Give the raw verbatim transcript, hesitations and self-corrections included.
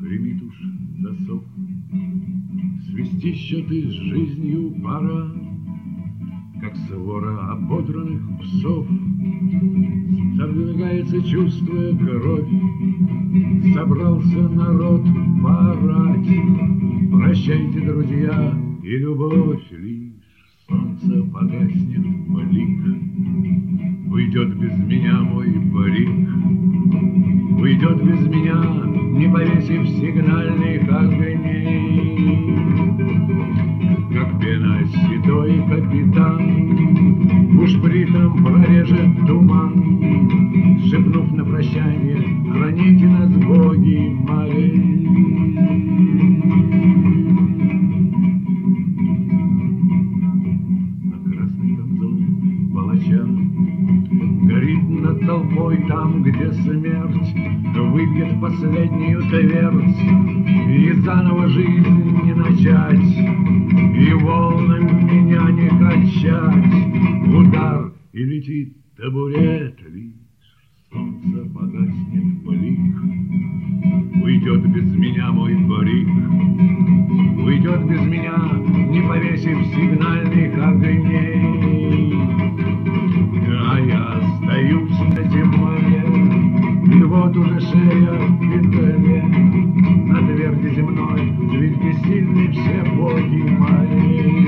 гремит уж засов. Свести счеты с жизнью пора, как свора ободранных псов. Задвигается, чувствуя кровь, собрался народ поорать. Прощайте, друзья, и любовь, лишь солнце погаснет блик. Уйдет без меня мой парик, уйдет без меня, не повесив сигнальных огней. Как пена седой капитан бушпритом прорежет туман, шепнув на прощание: храните нас, боги морей. На красный камзол палача горит над толпой там, где смерть выпьет последнюю твердь, и заново жизнь не начать, и волнами меня не качать. Удар, и летит табурет, лишь солнце погаснет блик. Уйдет без меня мой парик, уйдет без меня, не повесив сигнальных огней. А я остаюсь на земле, и вот уже шея в петле. На тверди земной, ведь бессильны все боги мои.